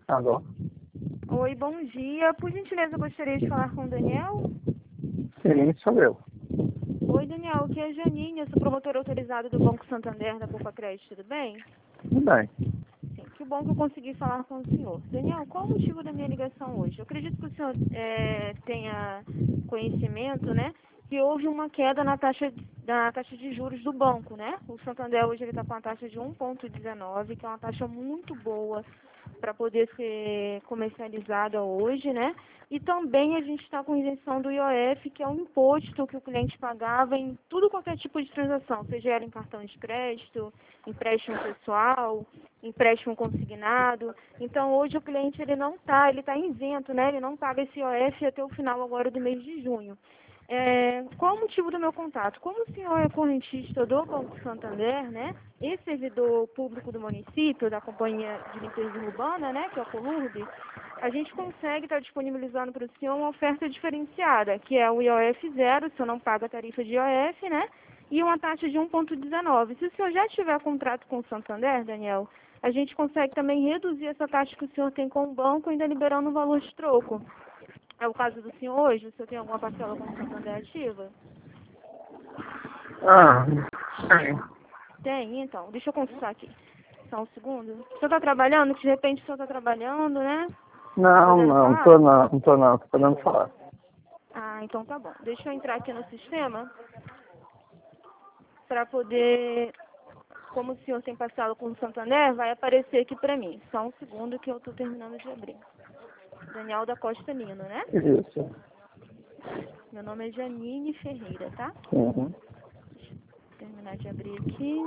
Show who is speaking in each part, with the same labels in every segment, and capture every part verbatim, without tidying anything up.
Speaker 1: Alô?
Speaker 2: Oi, bom dia. Por gentileza, eu gostaria de falar com o Daniel.
Speaker 1: Sim, sou eu.
Speaker 2: Oi, Daniel. Aqui é a Janine, eu sou promotora autorizada do Banco Santander da Poupa Crédito, tudo bem?
Speaker 1: Tudo bem.
Speaker 2: Sim, que bom que eu consegui falar com o senhor. Daniel, qual o motivo da minha ligação hoje? Eu acredito que o senhor é, tenha conhecimento, né, que houve uma queda na taxa, na taxa de juros do banco, né? O Santander hoje está com uma taxa de um vírgula dezenove, que é uma taxa muito boa para poder ser comercializada hoje, né? E também a gente está com isenção do I O F, que é um imposto que o cliente pagava em tudo qualquer tipo de transação, seja ela em cartão de crédito, empréstimo pessoal, empréstimo consignado. Então hoje o cliente ele não está, ele está isento, né? Ele não paga esse I O F até o final agora do mês de junho. É, qual o motivo do meu contato? Como o senhor é correntista do Banco Santander, né, e servidor público do município, da Companhia de Limpeza Urbana, né, que é a Colurb, a gente consegue estar disponibilizando para o senhor uma oferta diferenciada, que é o I O F zero, o senhor não paga a tarifa de I O F, né, e uma taxa de um vírgula dezenove. Se o senhor já tiver contrato com o Santander, Daniel, a gente consegue também reduzir essa taxa que o senhor tem com o banco, ainda liberando o valor de troco. É o caso do senhor hoje? O senhor tem alguma parcela com o Santander ativa?
Speaker 1: Ah, sim.
Speaker 2: Tem, então. Deixa eu consultar aqui. Só um segundo. O senhor está trabalhando? De repente o senhor está trabalhando, né? Tá
Speaker 1: Não,
Speaker 2: podendo
Speaker 1: não,
Speaker 2: falar?
Speaker 1: tô não, não tô não, tô podendo falar.
Speaker 2: Ah, então tá bom. Deixa eu entrar aqui no sistema para poder... Como o senhor tem parcela com o Santander, vai aparecer aqui para mim. Só um segundo que eu estou terminando de abrir. Daniel da Costa Nino, né?
Speaker 1: Isso.
Speaker 2: Meu nome é Janine Ferreira, tá?
Speaker 1: Uhum.
Speaker 2: Terminar de abrir aqui.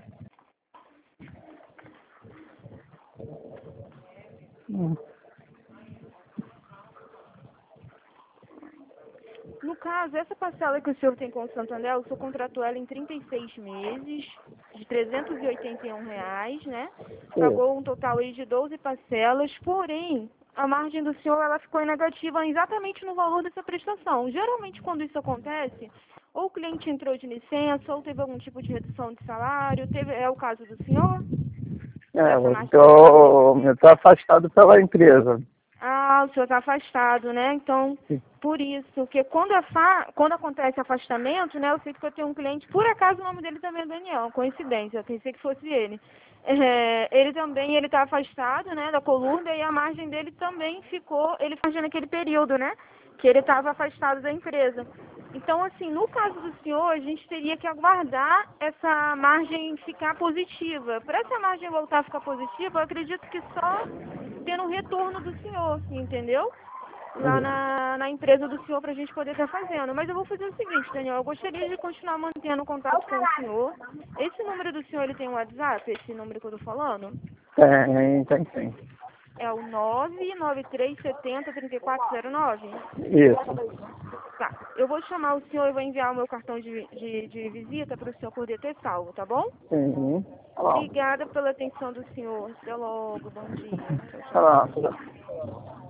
Speaker 1: Uhum.
Speaker 2: No caso, essa parcela que o senhor tem com o Santander, o senhor contratou ela em trinta e seis meses, de trezentos e oitenta e um reais, né?
Speaker 1: Isso.
Speaker 2: Pagou um total aí de doze parcelas, porém, a margem do senhor ela ficou em negativa exatamente no valor dessa prestação. Geralmente, quando isso acontece, ou o cliente entrou de licença, ou teve algum tipo de redução de salário, teve, é o caso do senhor?
Speaker 1: É,
Speaker 2: Essa
Speaker 1: eu
Speaker 2: margem está
Speaker 1: tô, eu tô afastado pela empresa.
Speaker 2: Ah, o senhor está afastado, né? Então, por isso, porque quando, afa quando acontece afastamento, né? Eu sei que eu tenho um cliente, por acaso o nome dele também é Daniel, coincidência, eu pensei que fosse ele. É, ele também, ele está afastado, né, da Colurb, e a margem dele também ficou, ele fazia naquele período, né? Que ele estava afastado da empresa. Então, assim, no caso do senhor, a gente teria que aguardar essa margem ficar positiva. Para essa margem voltar a ficar positiva, eu acredito que só tendo um retorno do senhor, entendeu? Lá na, na empresa do senhor para a gente poder estar fazendo. Mas eu vou fazer o seguinte, Daniel, eu gostaria de continuar mantendo contato com o senhor. Esse número do senhor, ele tem um WhatsApp, esse número que eu tô falando?
Speaker 1: Tem, tem sim.
Speaker 2: É o nove nove três sete zero, três quatro zero nove?
Speaker 1: Isso.
Speaker 2: Tá, eu vou chamar o senhor e vou enviar o meu cartão de, de, de visita para o senhor poder ter salvo, tá bom?
Speaker 1: Uhum. Tá bom.
Speaker 2: Obrigada pela atenção do senhor. Até logo, bom dia. Tchau,
Speaker 1: Tá
Speaker 2: tchau.
Speaker 1: lá, tá lá.